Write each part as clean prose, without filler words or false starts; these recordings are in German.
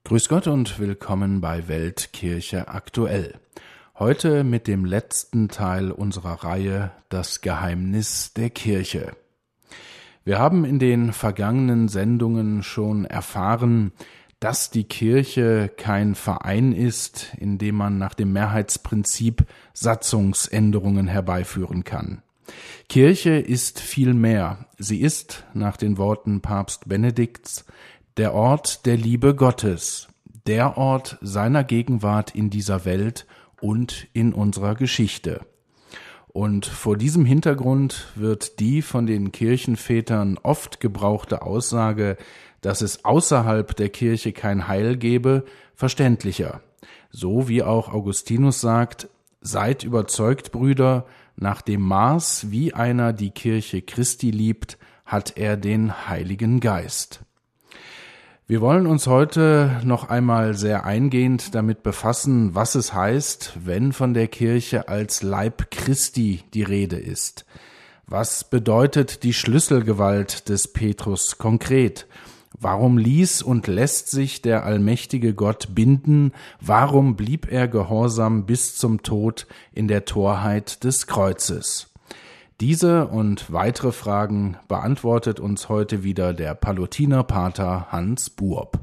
Grüß Gott und willkommen bei Weltkirche aktuell. Heute mit dem letzten Teil unserer Reihe Das Geheimnis der Kirche. Wir haben in den vergangenen Sendungen schon erfahren, dass die Kirche kein Verein ist, in dem man nach dem Mehrheitsprinzip Satzungsänderungen herbeiführen kann. Kirche ist viel mehr. Sie ist, nach den Worten Papst Benedikts, der Ort der Liebe Gottes, der Ort seiner Gegenwart in dieser Welt und in unserer Geschichte. Und vor diesem Hintergrund wird die von den Kirchenvätern oft gebrauchte Aussage, dass es außerhalb der Kirche kein Heil gebe, verständlicher. So wie auch Augustinus sagt: Seid überzeugt, Brüder, nach dem Maß, wie einer die Kirche Christi liebt, hat er den Heiligen Geist. Wir wollen uns heute noch einmal sehr eingehend damit befassen, was es heißt, wenn von der Kirche als Leib Christi die Rede ist. Was bedeutet die Schlüsselgewalt des Petrus konkret? Warum ließ und lässt sich der allmächtige Gott binden? Warum blieb er gehorsam bis zum Tod in der Torheit des Kreuzes? Diese und weitere Fragen beantwortet uns heute wieder der Pallottiner-Pater Hans Buob.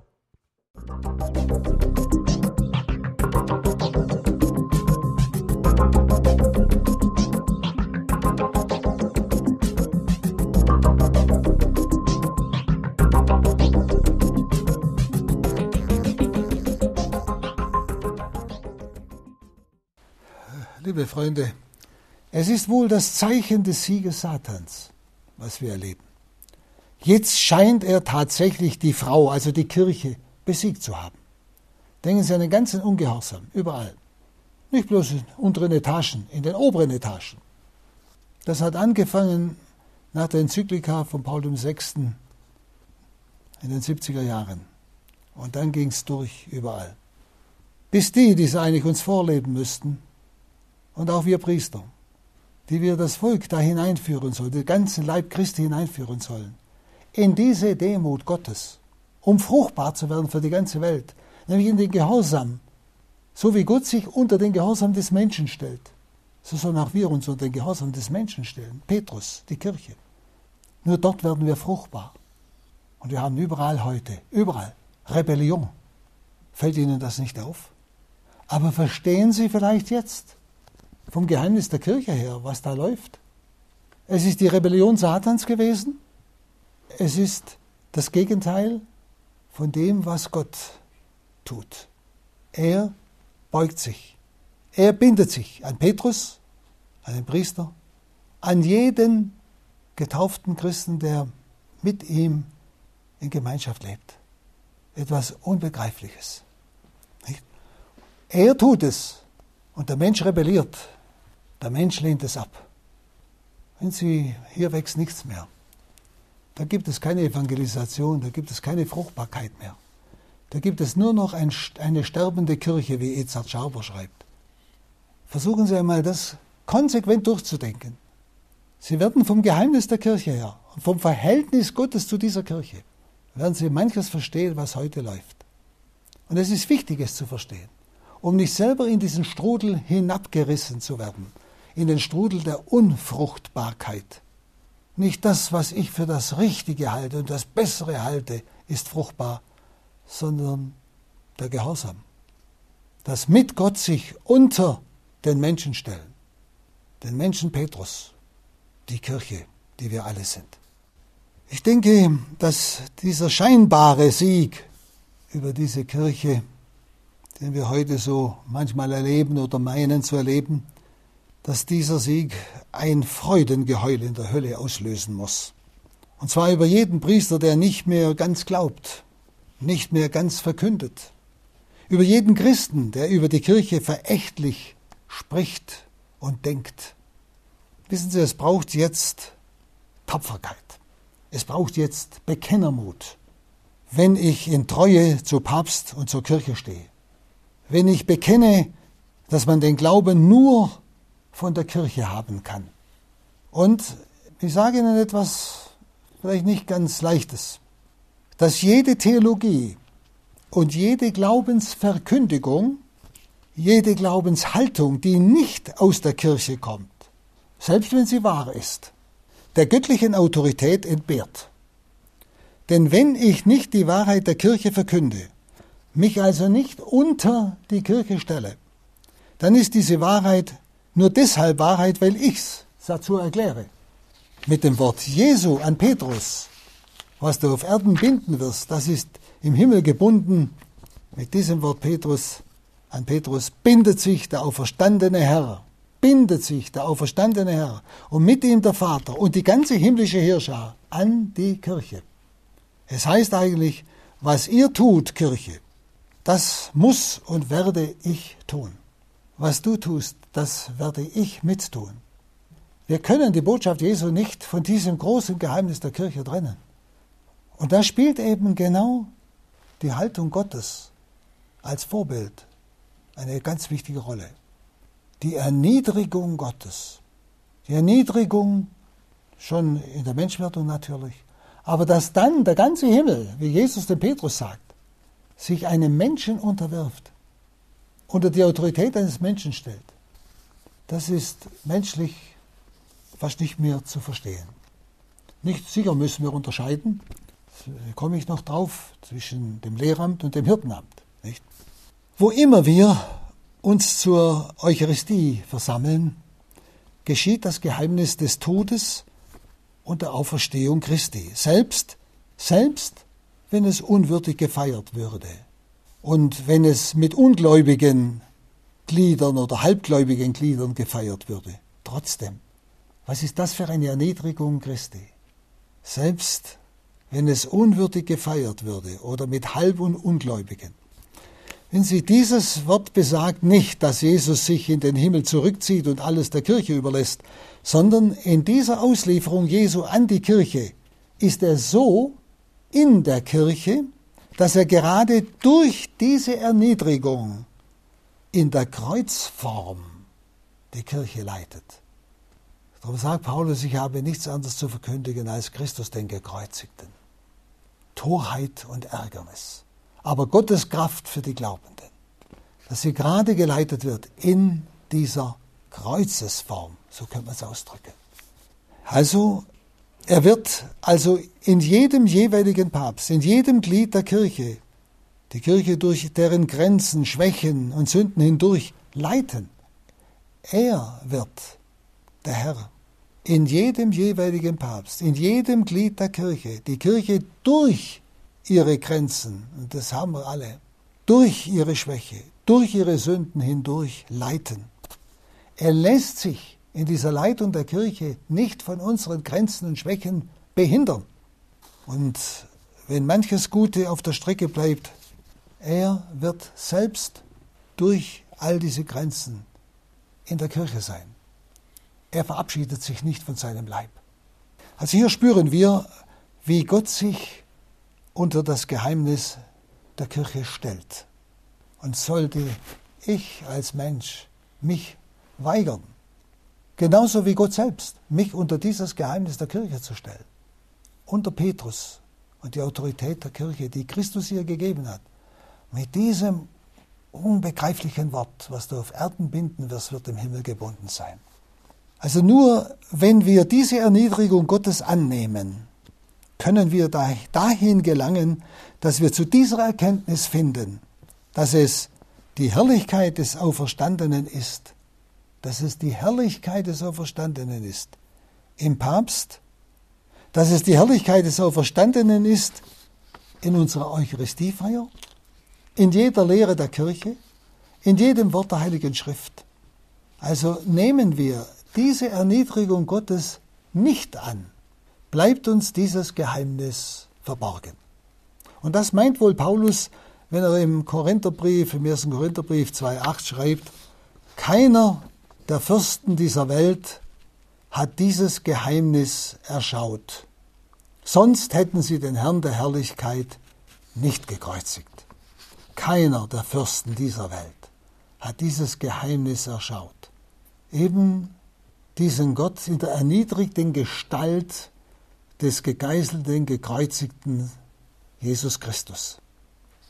Liebe Freunde, es ist wohl das Zeichen des Sieges Satans, was wir erleben. Jetzt scheint er tatsächlich die Frau, also die Kirche, besiegt zu haben. Denken Sie an den ganzen Ungehorsam, überall. Nicht bloß in unteren Etagen, in den oberen Etagen. Das hat angefangen nach der Enzyklika von Paul VI. In den 70er Jahren. Und dann ging es durch überall. Bis die es eigentlich uns vorleben müssten, und auch wir Priester, die wir das Volk da hineinführen sollen, den ganzen Leib Christi hineinführen sollen, in diese Demut Gottes, um fruchtbar zu werden für die ganze Welt, nämlich in den Gehorsam. So wie Gott sich unter den Gehorsam des Menschen stellt, so sollen auch wir uns unter den Gehorsam des Menschen stellen. Petrus, die Kirche. Nur dort werden wir fruchtbar. Und wir haben überall heute, überall, Rebellion. Fällt Ihnen das nicht auf? Aber verstehen Sie vielleicht jetzt, vom Geheimnis der Kirche her, was da läuft? Es ist die Rebellion Satans gewesen. Es ist das Gegenteil von dem, was Gott tut. Er beugt sich. Er bindet sich an Petrus, an den Priester, an jeden getauften Christen, der mit ihm in Gemeinschaft lebt. Etwas Unbegreifliches. Nicht? Er tut es. Und der Mensch rebelliert. Der Mensch lehnt es ab. Wenn Sie, hier wächst nichts mehr. Da gibt es keine Evangelisation, da gibt es keine Fruchtbarkeit mehr. Da gibt es nur noch eine sterbende Kirche, wie Edzard Schauber schreibt. Versuchen Sie einmal, das konsequent durchzudenken. Sie werden vom Geheimnis der Kirche her und vom Verhältnis Gottes zu dieser Kirche, werden Sie manches verstehen, was heute läuft. Und es ist wichtig, es zu verstehen, um nicht selber in diesen Strudel hinabgerissen zu werden, in den Strudel der Unfruchtbarkeit. Nicht das, was ich für das Richtige halte und das Bessere halte, ist fruchtbar, sondern der Gehorsam. Das mit Gott sich unter den Menschen stellen. Den Menschen Petrus, die Kirche, die wir alle sind. Ich denke, dass dieser scheinbare Sieg über diese Kirche, den wir heute so manchmal erleben oder meinen zu erleben, dass dieser Sieg ein Freudengeheul in der Hölle auslösen muss. Und zwar über jeden Priester, der nicht mehr ganz glaubt, nicht mehr ganz verkündet. Über jeden Christen, der über die Kirche verächtlich spricht und denkt. Wissen Sie, es braucht jetzt Tapferkeit. Es braucht jetzt Bekennermut, wenn ich in Treue zu Papst und zur Kirche stehe. Wenn ich bekenne, dass man den Glauben nur von der Kirche haben kann. Und ich sage Ihnen etwas vielleicht nicht ganz Leichtes, dass jede Theologie und jede Glaubensverkündigung, jede Glaubenshaltung, die nicht aus der Kirche kommt, selbst wenn sie wahr ist, der göttlichen Autorität entbehrt. Denn wenn ich nicht die Wahrheit der Kirche verkünde, mich also nicht unter die Kirche stelle, dann ist diese Wahrheit nur deshalb Wahrheit, weil ich's dazu erkläre. Mit dem Wort Jesu an Petrus, was du auf Erden binden wirst, das ist im Himmel gebunden. Mit diesem Wort an Petrus bindet sich der auferstandene Herr, und mit ihm der Vater und die ganze himmlische Heerschar an die Kirche. Es heißt eigentlich, was ihr tut, Kirche, das muss und werde ich tun. Was du tust, das werde ich mittun. Wir können die Botschaft Jesu nicht von diesem großen Geheimnis der Kirche trennen. Und da spielt eben genau die Haltung Gottes als Vorbild eine ganz wichtige Rolle. Die Erniedrigung Gottes. Die Erniedrigung schon in der Menschwerdung natürlich. Aber dass dann der ganze Himmel, wie Jesus dem Petrus sagt, sich einem Menschen unterwirft, unter die Autorität eines Menschen stellt, das ist menschlich fast nicht mehr zu verstehen. Nicht sicher müssen wir unterscheiden, da komme ich noch drauf, zwischen dem Lehramt und dem Hirtenamt. Nicht? Wo immer wir uns zur Eucharistie versammeln, geschieht das Geheimnis des Todes und der Auferstehung Christi, selbst wenn es unwürdig gefeiert würde und wenn es mit ungläubigen Gliedern oder halbgläubigen Gliedern gefeiert würde. Trotzdem, was ist das für eine Erniedrigung Christi? Selbst wenn es unwürdig gefeiert würde oder mit Halb- und Ungläubigen. Wenn Sie, dieses Wort besagt nicht, dass Jesus sich in den Himmel zurückzieht und alles der Kirche überlässt, sondern in dieser Auslieferung Jesu an die Kirche ist er so in der Kirche, dass er gerade durch diese Erniedrigung in der Kreuzform die Kirche leitet. Darum sagt Paulus, ich habe nichts anderes zu verkündigen als Christus den Gekreuzigten. Torheit und Ärgernis. Aber Gottes Kraft für die Glaubenden, dass sie gerade geleitet wird in dieser Kreuzesform, so könnte man es ausdrücken. Also, er wird also in jedem jeweiligen Papst, in jedem Glied der Kirche, die Kirche durch deren Grenzen, Schwächen und Sünden hindurch leiten. Er wird, der Herr, in jedem jeweiligen Papst, in jedem Glied der Kirche, die Kirche durch ihre Grenzen, und das haben wir alle, durch ihre Schwäche, durch ihre Sünden hindurch leiten. Er lässt sich in dieser Leitung der Kirche nicht von unseren Grenzen und Schwächen behindern. Und wenn manches Gute auf der Strecke bleibt, er wird selbst durch all diese Grenzen in der Kirche sein. Er verabschiedet sich nicht von seinem Leib. Also hier spüren wir, wie Gott sich unter das Geheimnis der Kirche stellt. Und sollte ich als Mensch mich weigern, genauso wie Gott selbst, mich unter dieses Geheimnis der Kirche zu stellen, unter Petrus und die Autorität der Kirche, die Christus ihr gegeben hat, mit diesem unbegreiflichen Wort, was du auf Erden binden wirst, wird im Himmel gebunden sein. Also nur wenn wir diese Erniedrigung Gottes annehmen, können wir dahin gelangen, dass wir zu dieser Erkenntnis finden, dass es die Herrlichkeit des Auferstandenen ist, im Papst, dass es die Herrlichkeit des Auferstandenen ist in unserer Eucharistiefeier, in jeder Lehre der Kirche, in jedem Wort der Heiligen Schrift. Also nehmen wir diese Erniedrigung Gottes nicht an, bleibt uns dieses Geheimnis verborgen. Und das meint wohl Paulus, wenn er im 1. Korintherbrief 2,8 schreibt, keiner der Fürsten dieser Welt hat dieses Geheimnis erschaut. Sonst hätten sie den Herrn der Herrlichkeit nicht gekreuzigt. Keiner der Fürsten dieser Welt hat dieses Geheimnis erschaut. Eben diesen Gott in der erniedrigten Gestalt des gegeißelten, gekreuzigten Jesus Christus.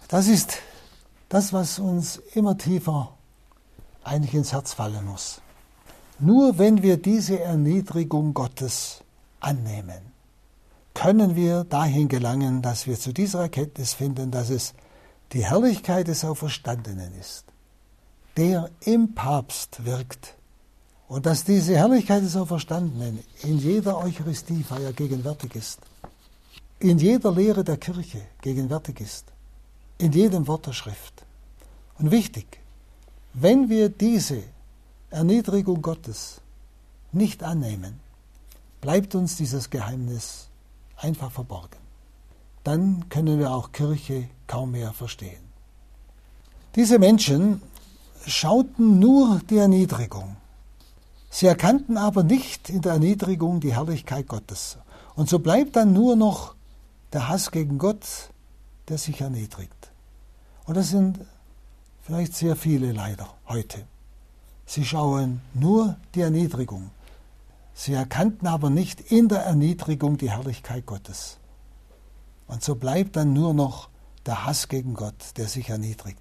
Das ist das, was uns immer tiefer eigentlich ins Herz fallen muss. Nur wenn wir diese Erniedrigung Gottes annehmen, können wir dahin gelangen, dass wir zu dieser Erkenntnis finden, dass es die Herrlichkeit des Auferstandenen ist, der im Papst wirkt, und dass diese Herrlichkeit des Auferstandenen in jeder Eucharistiefeier gegenwärtig ist, in jeder Lehre der Kirche gegenwärtig ist, in jedem Wort der Schrift. Und wichtig, wenn wir diese Erniedrigung Gottes nicht annehmen, bleibt uns dieses Geheimnis einfach verborgen. Dann können wir auch Kirche kaum mehr verstehen. Diese Menschen schauten nur die Erniedrigung. Sie erkannten aber nicht in der Erniedrigung die Herrlichkeit Gottes. Und so bleibt dann nur noch der Hass gegen Gott, der sich erniedrigt. Und das sind vielleicht sehr viele leider heute. Sie schauen nur die Erniedrigung. Sie erkannten aber nicht in der Erniedrigung die Herrlichkeit Gottes. Und so bleibt dann nur noch der Hass gegen Gott, der sich erniedrigt.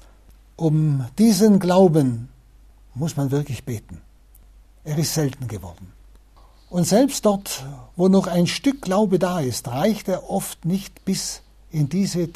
Um diesen Glauben muss man wirklich beten. Er ist selten geworden. Und selbst dort, wo noch ein Stück Glaube da ist, reicht er oft nicht bis in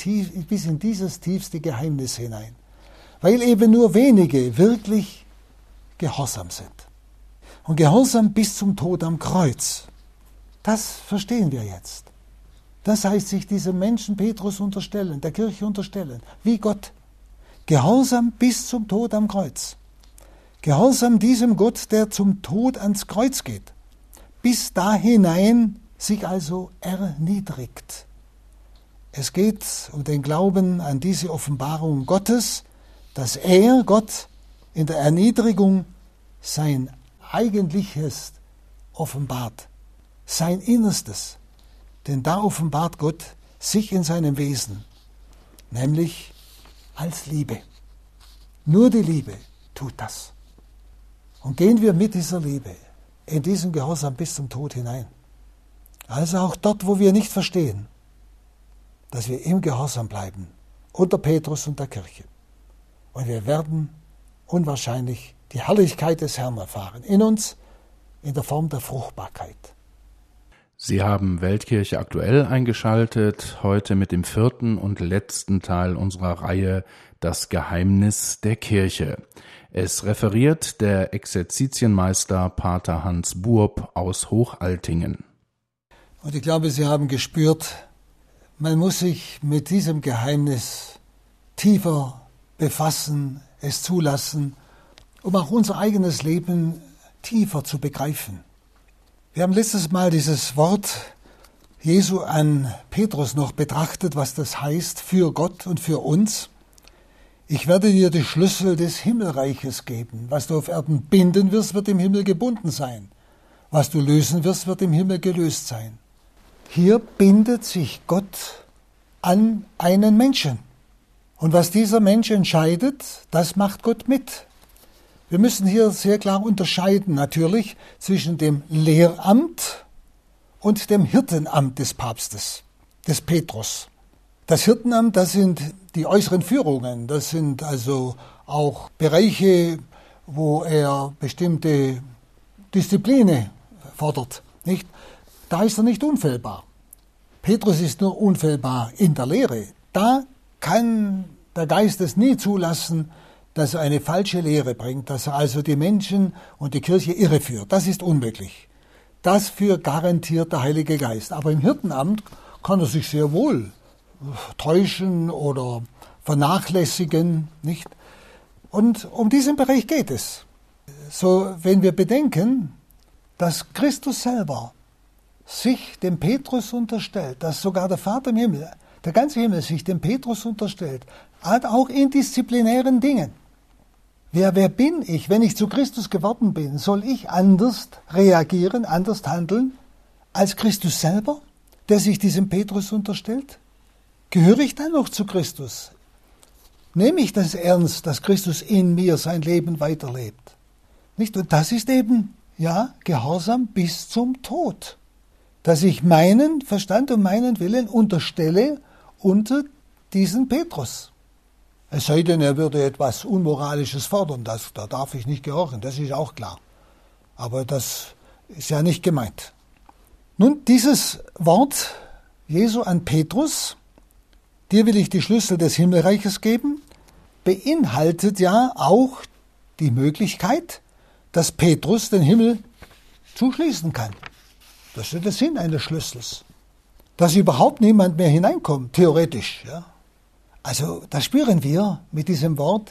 dieses tiefste Geheimnis hinein, weil eben nur wenige wirklich gehorsam sind. Und Gehorsam bis zum Tod am Kreuz, das verstehen wir jetzt. Das heißt, sich diesem Menschen Petrus unterstellen, der Kirche unterstellen, wie Gott. Gehorsam bis zum Tod am Kreuz. Gehorsam diesem Gott, der zum Tod ans Kreuz geht. Bis da hinein sich also erniedrigt. Es geht um den Glauben an diese Offenbarung Gottes, dass er, Gott, in der Erniedrigung sein Eigentliches offenbart, sein Innerstes. Denn da offenbart Gott sich in seinem Wesen, nämlich als Liebe. Nur die Liebe tut das. Und gehen wir mit dieser Liebe in diesen Gehorsam bis zum Tod hinein. Also auch dort, wo wir nicht verstehen, dass wir im Gehorsam bleiben, unter Petrus und der Kirche. Und wir werden unwahrscheinlich die Herrlichkeit des Herrn erfahren, in uns, in der Form der Fruchtbarkeit. Sie haben Weltkirche aktuell eingeschaltet, heute mit dem 4. und letzten Teil unserer Reihe Das Geheimnis der Kirche. Es referiert der Exerzitienmeister Pater Hans Buob aus Hochaltingen. Und ich glaube, Sie haben gespürt, man muss sich mit diesem Geheimnis tiefer befassen, es zulassen, um auch unser eigenes Leben tiefer zu begreifen. Wir haben letztes Mal dieses Wort Jesu an Petrus noch betrachtet, was das heißt für Gott und für uns. Ich werde dir die Schlüssel des Himmelreiches geben. Was du auf Erden binden wirst, wird im Himmel gebunden sein. Was du lösen wirst, wird im Himmel gelöst sein. Hier bindet sich Gott an einen Menschen. Und was dieser Mensch entscheidet, das macht Gott mit. Wir müssen hier sehr klar unterscheiden, natürlich, zwischen dem Lehramt und dem Hirtenamt des Papstes, des Petrus. Das Hirtenamt, das sind die äußeren Führungen, das sind also auch Bereiche, wo er bestimmte Disziplinen fordert, nicht? Da ist er nicht unfehlbar. Petrus ist nur unfehlbar in der Lehre. Da kann der Geist es nie zulassen, dass er eine falsche Lehre bringt, dass er also die Menschen und die Kirche irreführt. Das ist unmöglich. Dafür garantiert der Heilige Geist. Aber im Hirtenamt kann er sich sehr wohl täuschen oder vernachlässigen, nicht? Und um diesen Bereich geht es. So, wenn wir bedenken, dass Christus selber sich dem Petrus unterstellt, dass sogar der Vater im Himmel, der ganze Himmel sich dem Petrus unterstellt, auch in disziplinären Dingen. Wer bin ich? Wenn ich zu Christus geworden bin, soll ich anders reagieren, anders handeln als Christus selber, der sich diesem Petrus unterstellt? Gehöre ich dann noch zu Christus? Nehme ich das ernst, dass Christus in mir sein Leben weiterlebt? Nicht? Und das ist eben, ja, Gehorsam bis zum Tod. Dass ich meinen Verstand und meinen Willen unterstelle unter diesen Petrus. Es sei denn, er würde etwas Unmoralisches fordern, da darf ich nicht gehorchen, das ist auch klar. Aber das ist ja nicht gemeint. Nun, dieses Wort Jesu an Petrus, dir will ich die Schlüssel des Himmelreiches geben, beinhaltet ja auch die Möglichkeit, dass Petrus den Himmel zuschließen kann. Das ist der Sinn eines Schlüssels. Dass überhaupt niemand mehr hineinkommt, theoretisch. Ja. Also da spüren wir mit diesem Wort,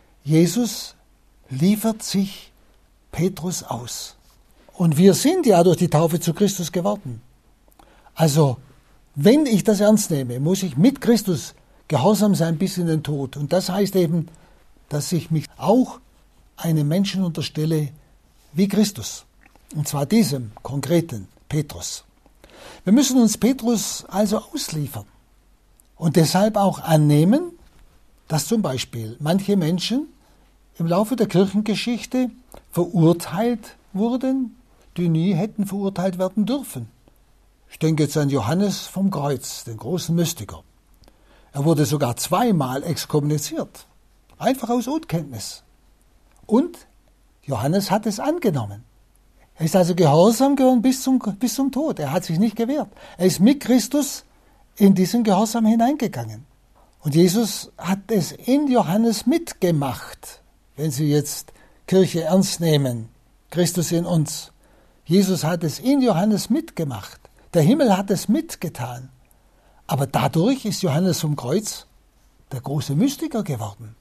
Jesus liefert sich Petrus aus. Und wir sind ja durch die Taufe zu Christus geworden. Also, wenn ich das ernst nehme, muss ich mit Christus gehorsam sein bis in den Tod. Und das heißt eben, dass ich mich auch einem Menschen unterstelle wie Christus. Und zwar diesem konkreten Petrus. Wir müssen uns Petrus also ausliefern. Und deshalb auch annehmen, dass zum Beispiel manche Menschen im Laufe der Kirchengeschichte verurteilt wurden, die nie hätten verurteilt werden dürfen. Ich denke jetzt an Johannes vom Kreuz, den großen Mystiker. Er wurde sogar 2-mal exkommuniziert, einfach aus Unkenntnis. Und Johannes hat es angenommen. Er ist also gehorsam geworden bis zum Tod. Er hat sich nicht gewehrt. Er ist mit Christus in diesen Gehorsam hineingegangen. Und Jesus hat es in Johannes mitgemacht, wenn Sie jetzt Kirche ernst nehmen, Christus in uns. Jesus hat es in Johannes mitgemacht. Der Himmel hat es mitgetan. Aber dadurch ist Johannes vom Kreuz der große Mystiker geworden.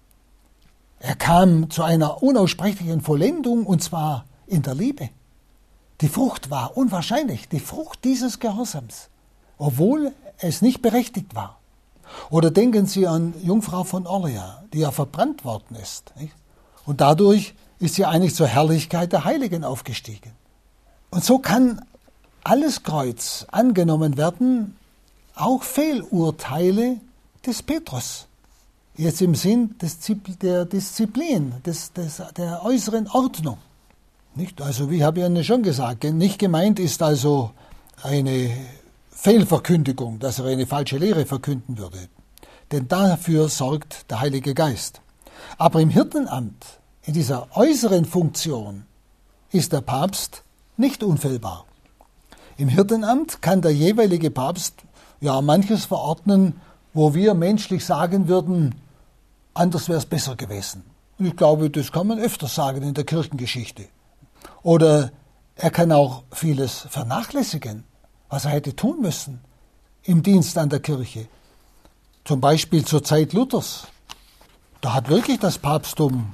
Er kam zu einer unaussprechlichen Vollendung, und zwar in der Liebe. Die Frucht war unwahrscheinlich, die Frucht dieses Gehorsams, obwohl es nicht berechtigt war. Oder denken Sie an Jungfrau von Orleans, die ja verbrannt worden ist. Nicht? Und dadurch ist sie eigentlich zur Herrlichkeit der Heiligen aufgestiegen. Und so kann alles Kreuz angenommen werden, auch Fehlurteile des Petrus. Jetzt im Sinn der Disziplin, der äußeren Ordnung. Nicht? Also, wie ich habe Ihnen schon gesagt, nicht gemeint ist also eine Fehlverkündigung, dass er eine falsche Lehre verkünden würde. Denn dafür sorgt der Heilige Geist. Aber im Hirtenamt, in dieser äußeren Funktion, ist der Papst nicht unfehlbar. Im Hirtenamt kann der jeweilige Papst ja manches verordnen, wo wir menschlich sagen würden, anders wäre es besser gewesen. Und ich glaube, das kann man öfter sagen in der Kirchengeschichte. Oder er kann auch vieles vernachlässigen, was er hätte tun müssen im Dienst an der Kirche. Zum Beispiel zur Zeit Luthers. Da hat wirklich das Papsttum,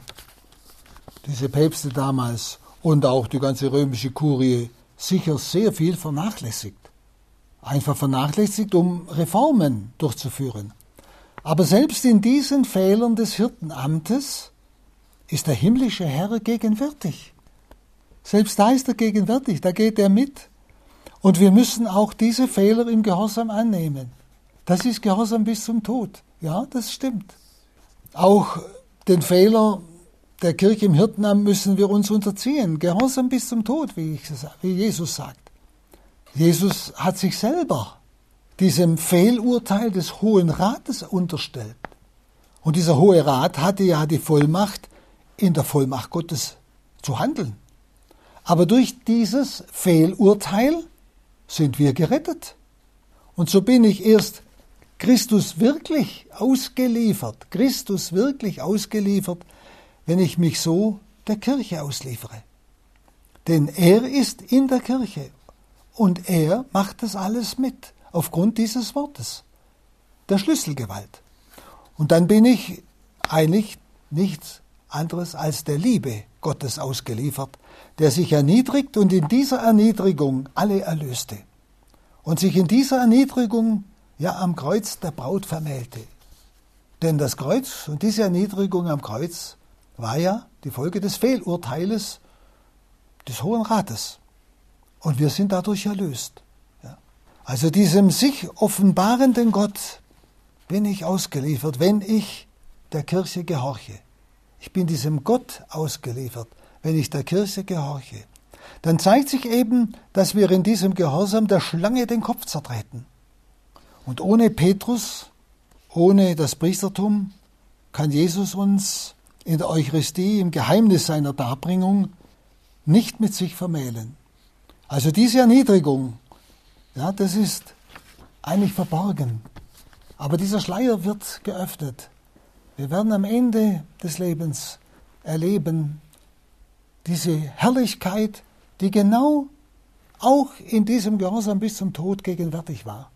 diese Päpste damals und auch die ganze römische Kurie sicher sehr viel vernachlässigt. Einfach vernachlässigt, um Reformen durchzuführen. Aber selbst in diesen Fehlern des Hirtenamtes ist der himmlische Herr gegenwärtig. Selbst da ist er gegenwärtig, da geht er mit. Und wir müssen auch diese Fehler im Gehorsam annehmen. Das ist Gehorsam bis zum Tod. Ja, das stimmt. Auch den Fehler der Kirche im Hirtenamt müssen wir uns unterziehen. Gehorsam bis zum Tod, wie Jesus sagt. Jesus hat sich selber diesem Fehlurteil des Hohen Rates unterstellt. Und dieser Hohe Rat hatte ja die Vollmacht, in der Vollmacht Gottes zu handeln. Aber durch dieses Fehlurteil sind wir gerettet. Und so bin ich erst Christus wirklich ausgeliefert, wenn ich mich so der Kirche ausliefere. Denn er ist in der Kirche und er macht das alles mit, aufgrund dieses Wortes, der Schlüsselgewalt. Und dann bin ich eigentlich nichts anderes als der Liebe Gottes ausgeliefert, der sich erniedrigt und in dieser Erniedrigung alle erlöste. Und sich in dieser Erniedrigung ja am Kreuz der Braut vermählte. Denn das Kreuz und diese Erniedrigung am Kreuz war ja die Folge des Fehlurteiles des Hohen Rates. Und wir sind dadurch erlöst. Ja. Also diesem sich offenbarenden Gott bin ich ausgeliefert, wenn ich der Kirche gehorche. Ich bin diesem Gott ausgeliefert, wenn ich der Kirche gehorche. Dann zeigt sich eben, dass wir in diesem Gehorsam der Schlange den Kopf zertreten. Und ohne Petrus, ohne das Priestertum kann Jesus uns in der Eucharistie, im Geheimnis seiner Darbringung, nicht mit sich vermählen. Also diese Erniedrigung, ja, das ist eigentlich verborgen. Aber dieser Schleier wird geöffnet. Wir werden am Ende des Lebens erleben, diese Herrlichkeit, die genau auch in diesem Gehorsam bis zum Tod gegenwärtig war.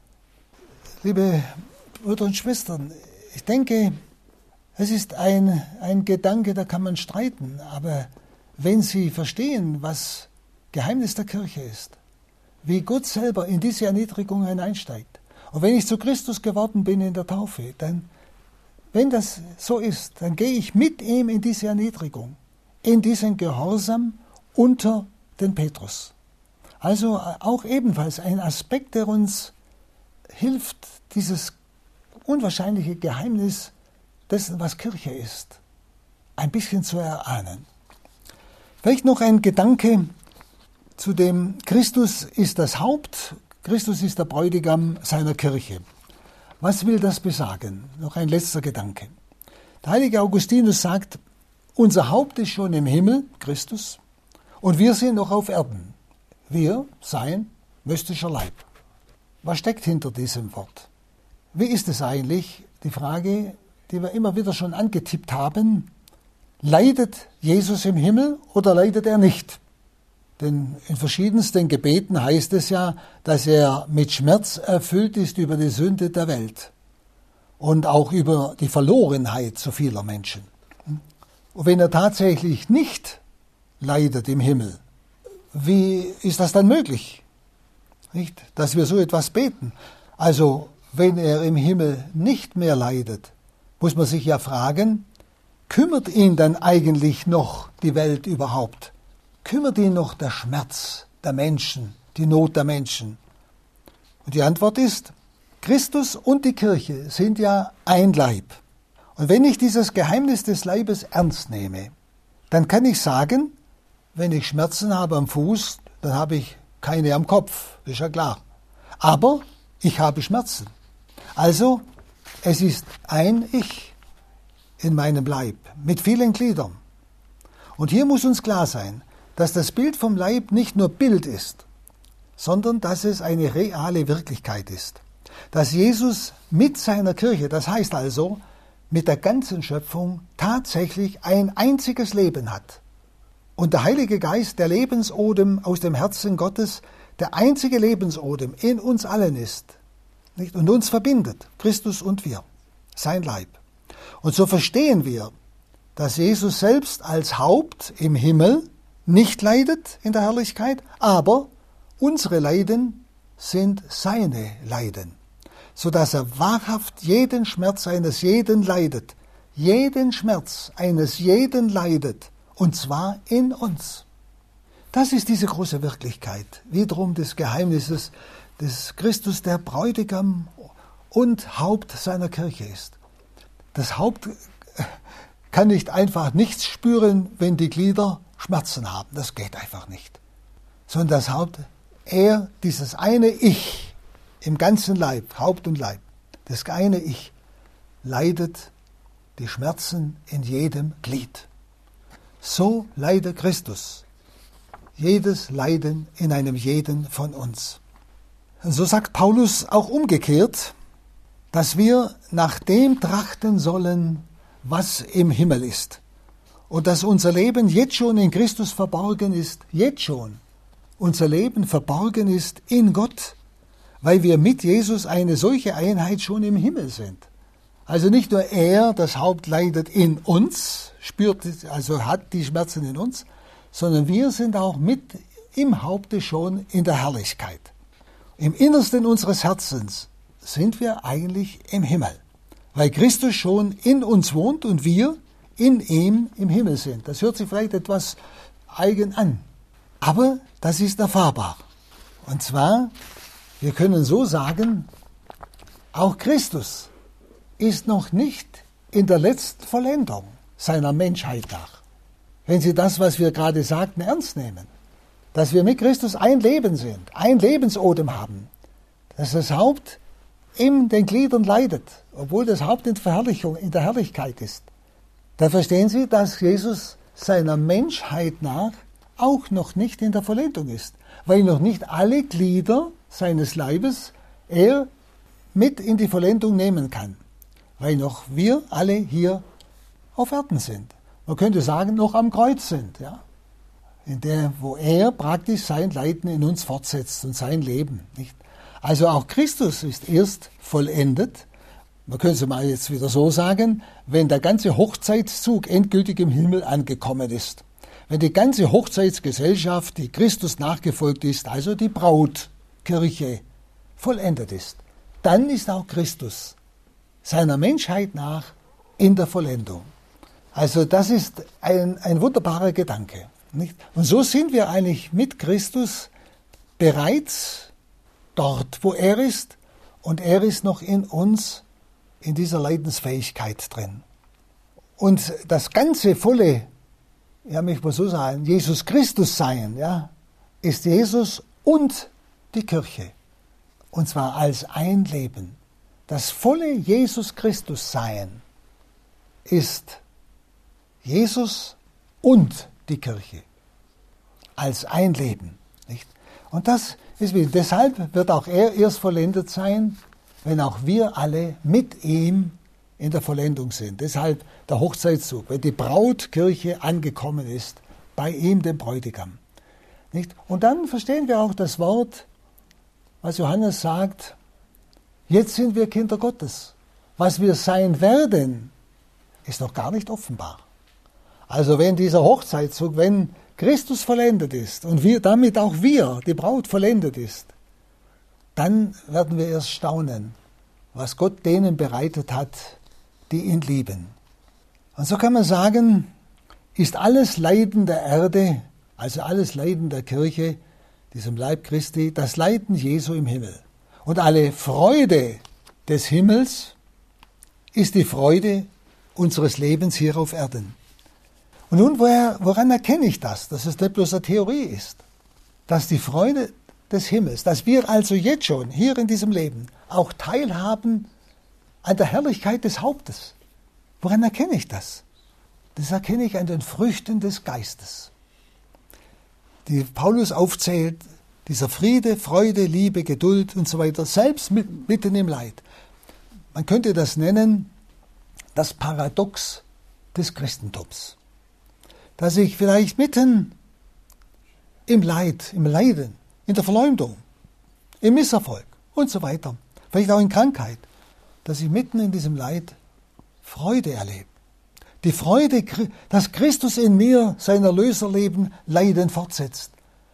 Liebe Brüder und Schwestern, ich denke, es ist ein Gedanke, da kann man streiten, aber wenn Sie verstehen, was Geheimnis der Kirche ist, wie Gott selber in diese Erniedrigung hineinsteigt, und wenn ich zu Christus geworden bin in der Taufe, dann, wenn das so ist, dann gehe ich mit ihm in diese Erniedrigung, in diesen Gehorsam unter den Petrus. Also auch ebenfalls ein Aspekt, der uns hilft, dieses unwahrscheinliche Geheimnis dessen, was Kirche ist, ein bisschen zu erahnen. Vielleicht noch ein Gedanke zu dem Christus ist das Haupt, Christus ist der Bräutigam seiner Kirche. Was will das besagen? Noch ein letzter Gedanke. Der heilige Augustinus sagt, unser Haupt ist schon im Himmel, Christus, und wir sind noch auf Erden. Wir, sein mystischer Leib. Was steckt hinter diesem Wort? Wie ist es eigentlich, die Frage, die wir immer wieder schon angetippt haben, leidet Jesus im Himmel oder leidet er nicht? Denn in verschiedensten Gebeten heißt es ja, dass er mit Schmerz erfüllt ist über die Sünde der Welt und auch über die Verlorenheit so vieler Menschen. Und wenn er tatsächlich nicht leidet im Himmel, wie ist das dann möglich? Nicht, dass wir so etwas beten. Also, wenn er im Himmel nicht mehr leidet, muss man sich ja fragen, kümmert ihn dann eigentlich noch die Welt überhaupt? Kümmert ihn noch der Schmerz der Menschen, die Not der Menschen? Und die Antwort ist, Christus und die Kirche sind ja ein Leib. Und wenn ich dieses Geheimnis des Leibes ernst nehme, dann kann ich sagen, wenn ich Schmerzen habe am Fuß, dann habe ich keine am Kopf, ist ja klar. Aber ich habe Schmerzen. Also, es ist ein Ich in meinem Leib mit vielen Gliedern. Und hier muss uns klar sein, dass das Bild vom Leib nicht nur Bild ist, sondern dass es eine reale Wirklichkeit ist. Dass Jesus mit seiner Kirche, das heißt also mit der ganzen Schöpfung, tatsächlich ein einziges Leben hat. Und der Heilige Geist, der Lebensodem aus dem Herzen Gottes, der einzige Lebensodem in uns allen ist, nicht? Und uns verbindet, Christus und wir, sein Leib. Und so verstehen wir, dass Jesus selbst als Haupt im Himmel nicht leidet in der Herrlichkeit, aber unsere Leiden sind seine Leiden, sodass er wahrhaft jeden Schmerz eines jeden leidet, jeden Schmerz eines jeden leidet, und zwar in uns. Das ist diese große Wirklichkeit, wiederum des Geheimnisses des Christus, der Bräutigam und Haupt seiner Kirche ist. Das Haupt kann nicht einfach nichts spüren, wenn die Glieder Schmerzen haben. Das geht einfach nicht. Sondern das Haupt, dieses eine Ich im ganzen Leib, Haupt und Leib, das eine Ich, leidet die Schmerzen in jedem Glied. So leidet Christus. Jedes Leiden in einem jeden von uns. Und so sagt Paulus auch umgekehrt, dass wir nach dem trachten sollen, was im Himmel ist. Und dass unser Leben jetzt schon in Christus verborgen ist, jetzt schon. Unser Leben verborgen ist in Gott, weil wir mit Jesus eine solche Einheit schon im Himmel sind. Also nicht nur er, das Haupt, leidet in uns, spürt, also hat die Schmerzen in uns, sondern wir sind auch mit im Haupte schon in der Herrlichkeit. Im Innersten unseres Herzens sind wir eigentlich im Himmel, weil Christus schon in uns wohnt und wir in ihm im Himmel sind. Das hört sich vielleicht etwas eigen an, aber das ist erfahrbar. Und zwar, wir können so sagen, auch Christus ist noch nicht in der letzten Vollendung seiner Menschheit nach. Wenn Sie das, was wir gerade sagten, ernst nehmen, dass wir mit Christus ein Leben sind, ein Lebensodem haben, dass das Haupt in den Gliedern leidet, obwohl das Haupt in der Herrlichkeit ist, dann verstehen Sie, dass Jesus seiner Menschheit nach auch noch nicht in der Vollendung ist, weil noch nicht alle Glieder seines Leibes er mit in die Vollendung nehmen kann, weil noch wir alle hier auf Erden sind. Man könnte sagen, noch am Kreuz sind, ja, wo er praktisch sein Leiden in uns fortsetzt und sein Leben, nicht? Also auch Christus ist erst vollendet. Man könnte es mal jetzt wieder so sagen, wenn der ganze Hochzeitszug endgültig im Himmel angekommen ist. Wenn die ganze Hochzeitsgesellschaft, die Christus nachgefolgt ist, also die Brautkirche, vollendet ist, dann ist auch Christus seiner Menschheit nach in der Vollendung. Also das ist ein wunderbarer Gedanke, nicht? Und so sind wir eigentlich mit Christus bereits dort, wo er ist, und er ist noch in uns, in dieser Leidensfähigkeit drin. Und das ganze volle, ja, möchte man so sagen, Jesus Christus sein, ja, ist Jesus und die Kirche. Und zwar als ein Leben. Das volle Jesus Christus sein ist Jesus und die Kirche. Als ein Leben, nicht? Und das ist wie, deshalb wird auch er erst vollendet sein, wenn auch wir alle mit ihm in der Vollendung sind. Deshalb der Hochzeitszug, wenn die Brautkirche angekommen ist, bei ihm, dem Bräutigam. Nicht? Und dann verstehen wir auch das Wort, was Johannes sagt, jetzt sind wir Kinder Gottes. Was wir sein werden, ist noch gar nicht offenbar. Also wenn dieser Hochzeitszug, wenn Christus vollendet ist und damit auch wir, die Braut, vollendet ist, dann werden wir erst staunen, was Gott denen bereitet hat, die ihn lieben. Und so kann man sagen, ist alles Leiden der Erde, also alles Leiden der Kirche, diesem Leib Christi, das Leiden Jesu im Himmel. Und alle Freude des Himmels ist die Freude unseres Lebens hier auf Erden. Und nun, woran erkenne ich das, dass es nicht bloß eine Theorie ist? Dass die Freude des Himmels, dass wir also jetzt schon hier in diesem Leben auch teilhaben an der Herrlichkeit des Hauptes. Woran erkenne ich das? Das erkenne ich an den Früchten des Geistes, die Paulus aufzählt, dieser Friede, Freude, Liebe, Geduld und so weiter, selbst mitten im Leid. Man könnte das nennen, das Paradox des Christentums. Dass ich vielleicht mitten im Leid, im Leiden, in der Verleumdung, im Misserfolg und so weiter, vielleicht auch in Krankheit, dass ich mitten in diesem Leid Freude erlebe. Die Freude, dass Christus in mir sein Erlöserleben Leiden fortsetzt.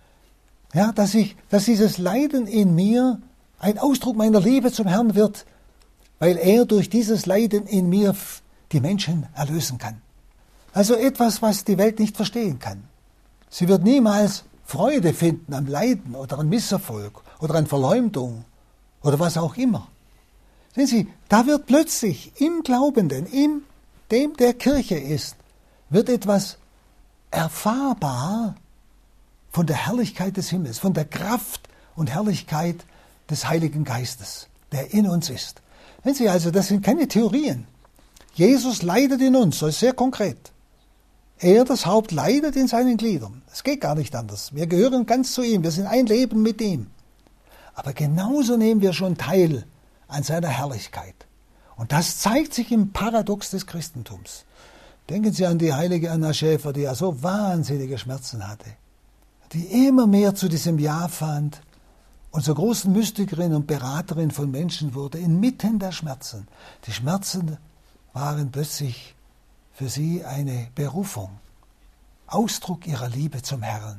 Ja, dass dieses Leiden in mir ein Ausdruck meiner Liebe zum Herrn wird, weil er durch dieses Leiden in mir die Menschen erlösen kann. Also etwas, was die Welt nicht verstehen kann. Sie wird niemals Freude finden am Leiden oder an Misserfolg oder an Verleumdung oder was auch immer. Sehen Sie, da wird plötzlich im Glaubenden, in dem der Kirche ist, wird etwas erfahrbar von der Herrlichkeit des Himmels, von der Kraft und Herrlichkeit des Heiligen Geistes, der in uns ist. Sehen Sie also, das sind keine Theorien. Jesus leidet in uns, das ist sehr konkret. Er, das Haupt, leidet in seinen Gliedern. Es geht gar nicht anders. Wir gehören ganz zu ihm, wir sind ein Leben mit ihm. Aber genauso nehmen wir schon teil an seiner Herrlichkeit. Und das zeigt sich im Paradox des Christentums. Denken Sie an die heilige Anna Schäfer, die ja so wahnsinnige Schmerzen hatte, die immer mehr zu diesem Ja fand und zur großen Mystikerin und Beraterin von Menschen wurde, inmitten der Schmerzen. Die Schmerzen waren plötzlich für sie eine Berufung, Ausdruck ihrer Liebe zum Herrn,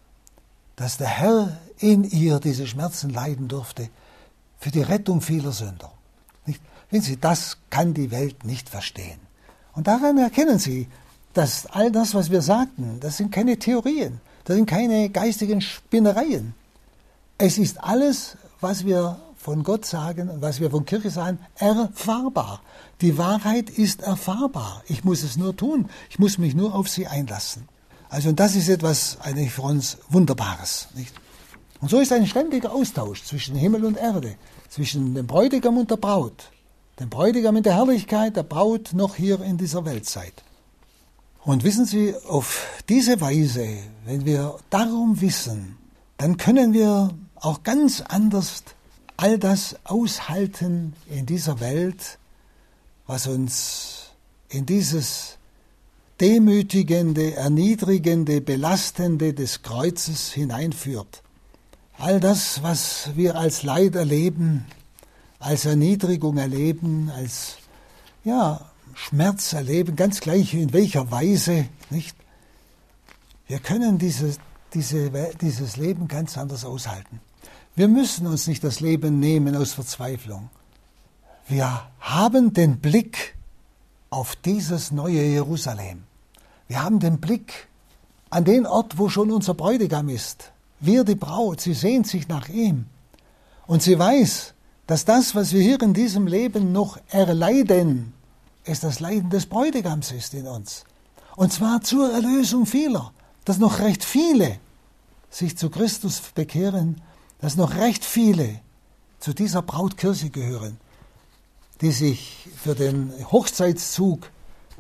dass der Herr in ihr diese Schmerzen leiden durfte, für die Rettung vieler Sünder. Nicht? Wenn Sie, das kann die Welt nicht verstehen. Und daran erkennen Sie, dass all das, was wir sagten, das sind keine Theorien, das sind keine geistigen Spinnereien. Es ist alles, was wir von Gott sagen und was wir von Kirche sagen, erfahrbar. Die Wahrheit ist erfahrbar. Ich muss es nur tun. Ich muss mich nur auf sie einlassen. Also und das ist etwas eigentlich für uns Wunderbares, nicht? Und so ist ein ständiger Austausch zwischen Himmel und Erde, zwischen dem Bräutigam und der Braut. Dem Bräutigam in der Herrlichkeit, der Braut noch hier in dieser Weltzeit. Und wissen Sie, auf diese Weise, wenn wir darum wissen, dann können wir auch ganz anders all das aushalten in dieser Welt, was uns in dieses demütigende, erniedrigende, belastende des Kreuzes hineinführt. All das, was wir als Leid erleben, als Erniedrigung erleben, als Schmerz erleben, ganz gleich in welcher Weise, nicht? Wir können dieses Leben ganz anders aushalten. Wir müssen uns nicht das Leben nehmen aus Verzweiflung. Wir haben den Blick auf dieses neue Jerusalem. Wir haben den Blick an den Ort, wo schon unser Bräutigam ist. Wir, die Braut, sie sehnt sich nach ihm. Und sie weiß, dass das, was wir hier in diesem Leben noch erleiden, es das Leiden des Bräutigams ist in uns. Und zwar zur Erlösung vieler, dass noch recht viele sich zu Christus bekehren, dass noch recht viele zu dieser Brautkirche gehören, die sich für den Hochzeitszug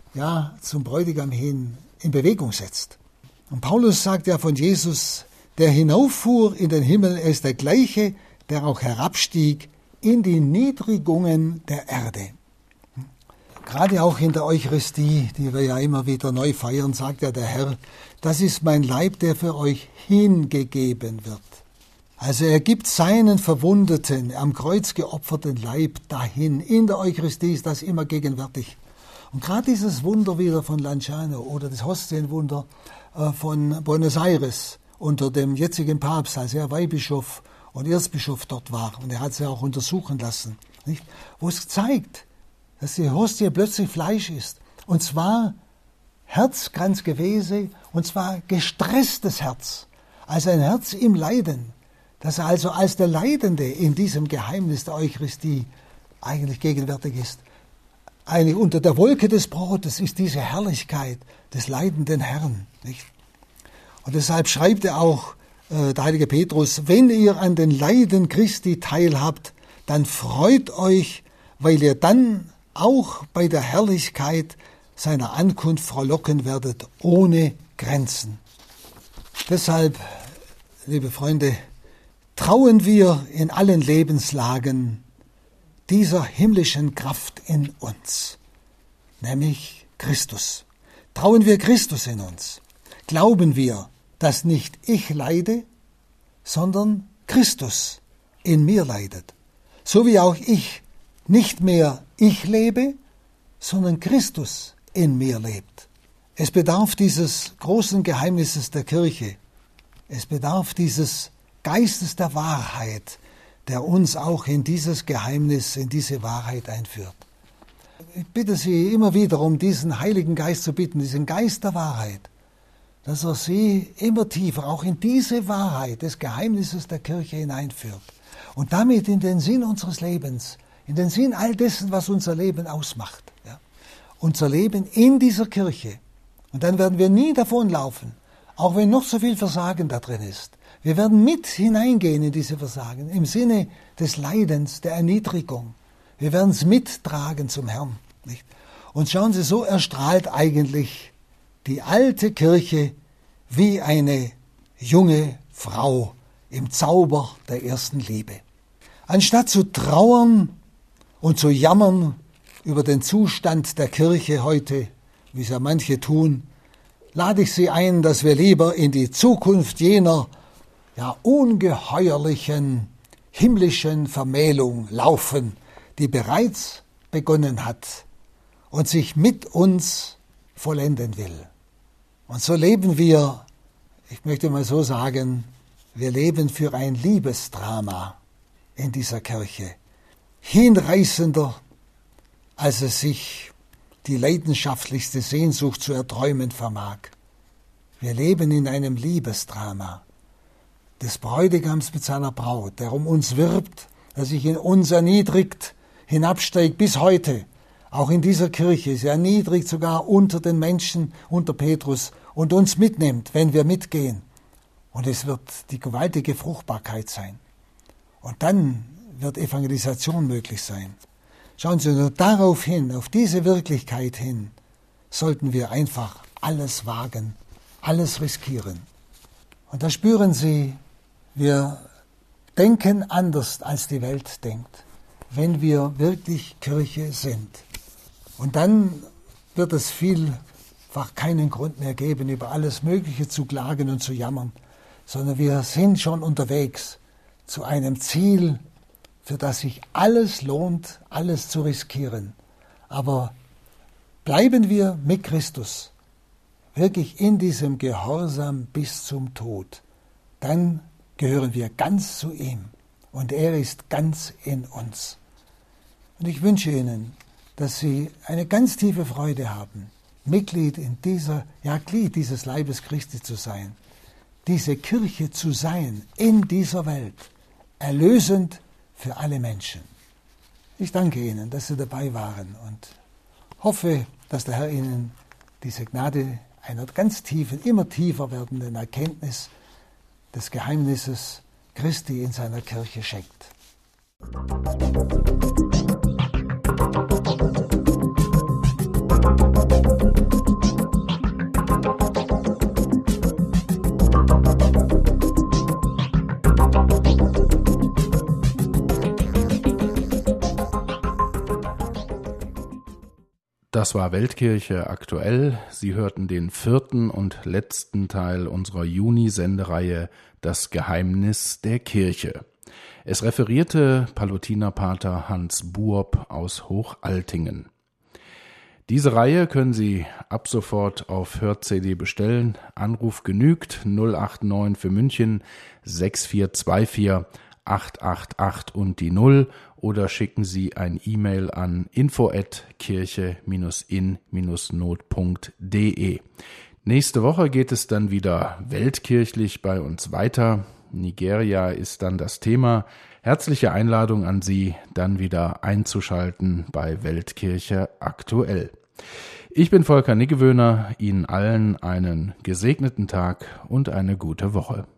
zum Bräutigam hin in Bewegung setzt. Und Paulus sagt ja von Jesus, der hinauffuhr in den Himmel, er ist der gleiche, der auch herabstieg in die Niedrigungen der Erde. Gerade auch in der Eucharistie, die wir ja immer wieder neu feiern, sagt ja der Herr, das ist mein Leib, der für euch hingegeben wird. Also er gibt seinen verwundeten, am Kreuz geopferten Leib dahin. In der Eucharistie ist das immer gegenwärtig. Und gerade dieses Wunder wieder von Lanciano oder das Hostienwunder von Buenos Aires unter dem jetzigen Papst, als er Weihbischof und Erzbischof dort war, und er hat sie auch untersuchen lassen, nicht? Wo es zeigt, dass die Hostie plötzlich Fleisch ist. Und zwar Herzkranzgefäße, und zwar gestresstes Herz. Also ein Herz im Leiden, das also als der Leidende in diesem Geheimnis der Eucharistie eigentlich gegenwärtig ist. Eigentlich unter der Wolke des Brotes ist diese Herrlichkeit des leidenden Herrn, nicht? Und deshalb schreibt er auch, der heilige Petrus, wenn ihr an den Leiden Christi teilhabt, dann freut euch, weil ihr dann auch bei der Herrlichkeit seiner Ankunft frohlocken werdet, ohne Grenzen. Deshalb, liebe Freunde, trauen wir in allen Lebenslagen dieser himmlischen Kraft in uns, nämlich Christus. Trauen wir Christus in uns. Glauben wir, dass nicht ich leide, sondern Christus in mir leidet. So wie auch ich nicht mehr ich lebe, sondern Christus in mir lebt. Es bedarf dieses großen Geheimnisses der Kirche. Es bedarf dieses Geistes der Wahrheit, der uns auch in dieses Geheimnis, in diese Wahrheit einführt. Ich bitte Sie immer wieder um diesen Heiligen Geist zu bitten, diesen Geist der Wahrheit, dass er Sie immer tiefer auch in diese Wahrheit des Geheimnisses der Kirche hineinführt und damit in den Sinn unseres Lebens, in den Sinn all dessen, was unser Leben ausmacht. Ja? Unser Leben in dieser Kirche. Und dann werden wir nie davonlaufen, auch wenn noch so viel Versagen da drin ist. Wir werden mit hineingehen in diese Versagen, im Sinne des Leidens, der Erniedrigung. Wir werden es mittragen zum Herrn. Nicht? Und schauen Sie, so erstrahlt eigentlich die alte Kirche wie eine junge Frau im Zauber der ersten Liebe. Anstatt zu trauern und zu jammern über den Zustand der Kirche heute, wie es ja manche tun, lade ich Sie ein, dass wir lieber in die Zukunft jener ungeheuerlichen himmlischen Vermählung laufen, die bereits begonnen hat und sich mit uns vollenden will. Und so leben wir, ich möchte mal so sagen, wir leben für ein Liebesdrama in dieser Kirche, hinreißender, als es sich die leidenschaftlichste Sehnsucht zu erträumen vermag. Wir leben in einem Liebesdrama des Bräutigams mit seiner Braut, der um uns wirbt, der sich in uns erniedrigt, hinabsteigt bis heute, auch in dieser Kirche, sie erniedrigt sogar unter den Menschen, unter Petrus und uns mitnimmt, wenn wir mitgehen Und es wird die gewaltige Fruchtbarkeit sein. Und dann wird Evangelisation möglich sein. Schauen Sie, nur darauf hin, auf diese Wirklichkeit hin, sollten wir einfach alles wagen, alles riskieren. Und da spüren Sie, wir denken anders, als die Welt denkt, wenn wir wirklich Kirche sind. Und dann wird es vielfach keinen Grund mehr geben, über alles Mögliche zu klagen und zu jammern, sondern wir sind schon unterwegs zu einem Ziel, für das sich alles lohnt, alles zu riskieren. Aber bleiben wir mit Christus wirklich in diesem Gehorsam bis zum Tod, dann gehören wir ganz zu ihm und er ist ganz in uns. Und ich wünsche Ihnen, dass Sie eine ganz tiefe Freude haben, Glied dieses Leibes Christi zu sein, diese Kirche zu sein in dieser Welt, erlösend für alle Menschen. Ich danke Ihnen, dass Sie dabei waren und hoffe, dass der Herr Ihnen diese Gnade einer ganz tiefen, immer tiefer werdenden Erkenntnis des Geheimnisses Christi in seiner Kirche schenkt. Das war Weltkirche aktuell. Sie hörten den 4. und letzten Teil unserer Juni-Sendereihe Das Geheimnis der Kirche. Es referierte Pallotinerpater Hans Buob aus Hochaltingen. Diese Reihe können Sie ab sofort auf Hör-CD bestellen. Anruf genügt 089 für München 6424 888 und die 0 oder schicken Sie ein E-Mail an info@kirche-in-not.de. Nächste Woche geht es dann wieder weltkirchlich bei uns weiter. Nigeria ist dann das Thema. Herzliche Einladung an Sie, dann wieder einzuschalten bei Weltkirche aktuell. Ich bin Volker Niggewöhner, Ihnen allen einen gesegneten Tag und eine gute Woche.